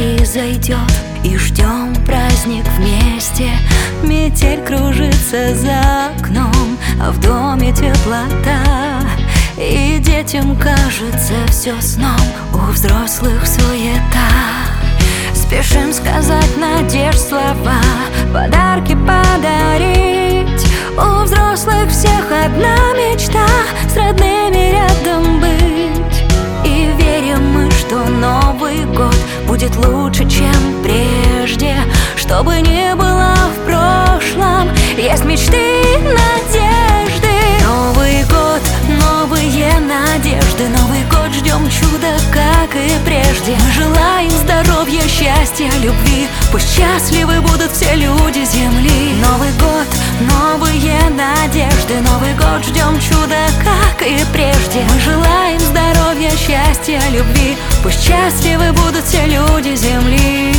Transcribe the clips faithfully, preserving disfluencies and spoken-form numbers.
произойдет, и ждем праздник вместе. Метель кружится за окном, а в доме теплота, и детям кажется все сном, у взрослых суета. Спешим сказать надежд слова, подарки подарить. У взрослых всех одна мечта — с родными рядом быть. И верим мы, что Новый год будет лучше, чем прежде. Что бы ни было в прошлом, есть мечты и надежды. Новый год, новые надежды. Новый год ждем чуда, как и прежде. Мы желаем здоровья, счастья, любви. Пусть счастливы будут все люди земли. Новый год, новые надежды. Новый год ждем чуда, как и прежде. Мы желаем здоровья, счастья, любви. Пусть счастливы будут все люди земли.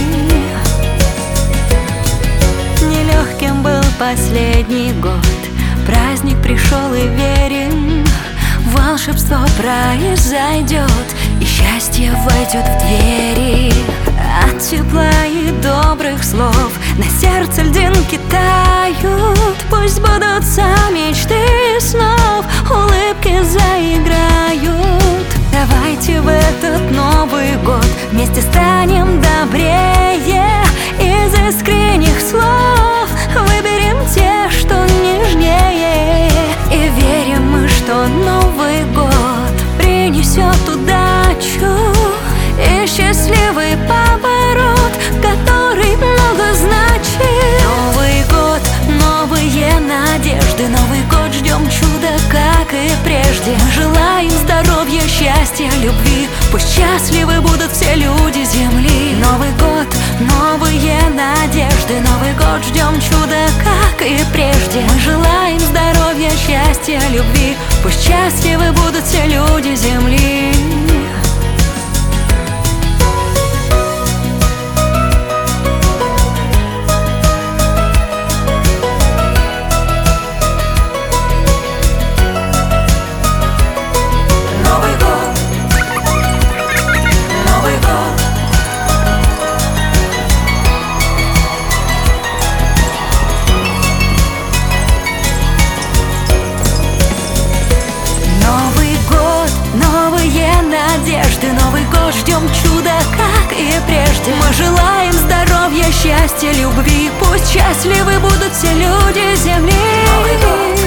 Нелегким был последний год, праздник пришел и верим, волшебство произойдет, и счастье войдет в двери. От тепла и добрых слов на сердце льдинки тают. Пусть будутся мечты снов, улыбки заиграют. Давайте в этот Новый год вместе станем добрее. Из искренних слов выберем те, что нежнее. И верим мы, что Новый год принесет удачу и счастливый поворот, который много значит. Новый год, новые надежды. Новый год ждем чуда, как и прежде. Мы желаем здоровья, счастья, любви. Пусть счастливы будут все люди земли. Новый год, новые надежды. Новый год ждем чуда, как и прежде. Мы желаем здоровья, счастья, любви. Пусть счастливы будут все люди земли. Надежды, Новый год ждем чуда, как и прежде. Мы желаем здоровья, счастья, любви. Пусть счастливы будут все люди земли. Новый год.